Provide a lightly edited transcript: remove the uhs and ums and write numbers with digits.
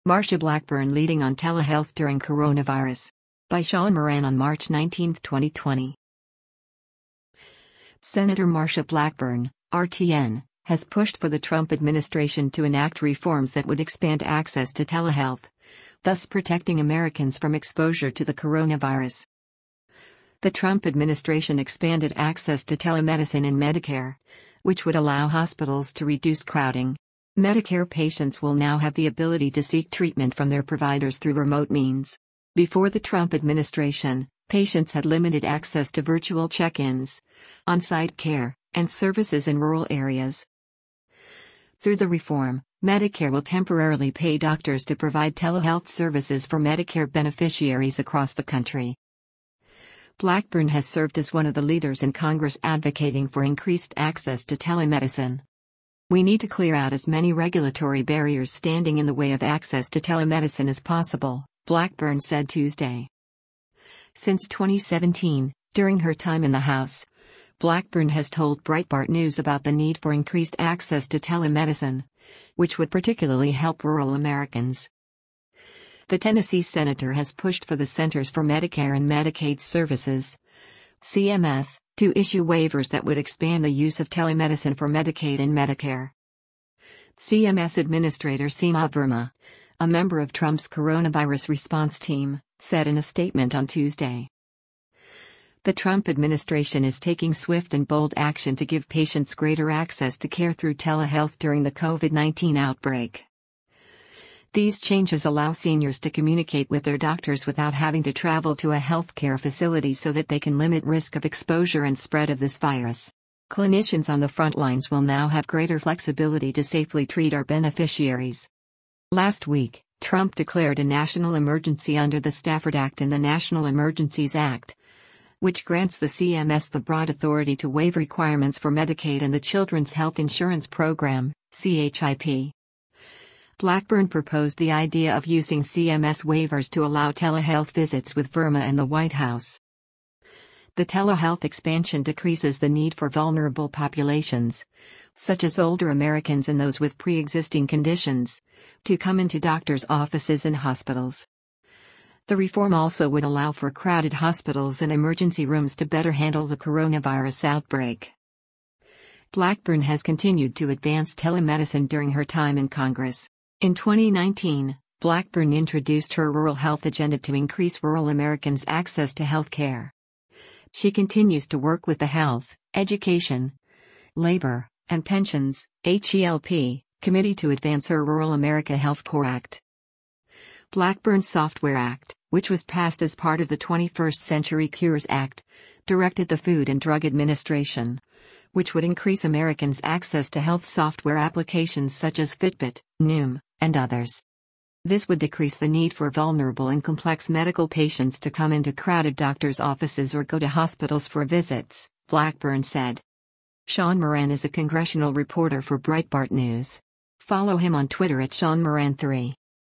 Marsha Blackburn leading on telehealth during coronavirus. By Sean Moran on March 19, 2020. Senator Marsha Blackburn, RTN, has pushed for the Trump administration to enact reforms that would expand access to telehealth, thus protecting Americans from exposure to the coronavirus. The Trump administration expanded access to telemedicine in Medicare, which would allow hospitals to reduce crowding. Medicare patients will now have the ability to seek treatment from their providers through remote means. Before the Trump administration, patients had limited access to virtual check-ins, on-site care, and services in rural areas. Through the reform, Medicare will temporarily pay doctors to provide telehealth services for Medicare beneficiaries across the country. Blackburn has served as one of the leaders in Congress advocating for increased access to telemedicine. "We need to clear out as many regulatory barriers standing in the way of access to telemedicine as possible," Blackburn said Tuesday. Since 2017, during her time in the House, Blackburn has told Breitbart News about the need for increased access to telemedicine, which would particularly help rural Americans. The Tennessee senator has pushed for the Centers for Medicare and Medicaid Services, CMS, to issue waivers that would expand the use of telemedicine for Medicaid and Medicare. CMS Administrator Seema Verma, a member of Trump's coronavirus response team, said in a statement on Tuesday. The Trump administration is taking swift and bold action to give patients greater access to care through telehealth during the COVID-19 outbreak. These changes allow seniors to communicate with their doctors without having to travel to a healthcare facility so that they can limit risk of exposure and spread of this virus. Clinicians on the front lines will now have greater flexibility to safely treat our beneficiaries. Last week, Trump declared a national emergency under the Stafford Act and the National Emergencies Act, which grants the CMS the broad authority to waive requirements for Medicaid and the Children's Health Insurance Program, CHIP. Blackburn proposed the idea of using CMS waivers to allow telehealth visits with Verma and the White House. The telehealth expansion decreases the need for vulnerable populations, such as older Americans and those with pre-existing conditions, to come into doctors' offices and hospitals. The reform also would allow for crowded hospitals and emergency rooms to better handle the coronavirus outbreak. Blackburn has continued to advance telemedicine during her time in Congress. In 2019, Blackburn introduced her Rural Health Agenda to increase rural Americans' access to health care. She continues to work with the Health, Education, Labor, and Pensions (HELP) Committee to advance her Rural America Health Core Act. Blackburn's Software Act, which was passed as part of the 21st Century Cures Act, directed the Food and Drug Administration, which would increase Americans' access to health software applications such as Fitbit, Noom, and others. This would decrease the need for vulnerable and complex medical patients to come into crowded doctors' offices or go to hospitals for visits, Blackburn said. Sean Moran is a congressional reporter for Breitbart News. Follow him on Twitter at SeanMoran3.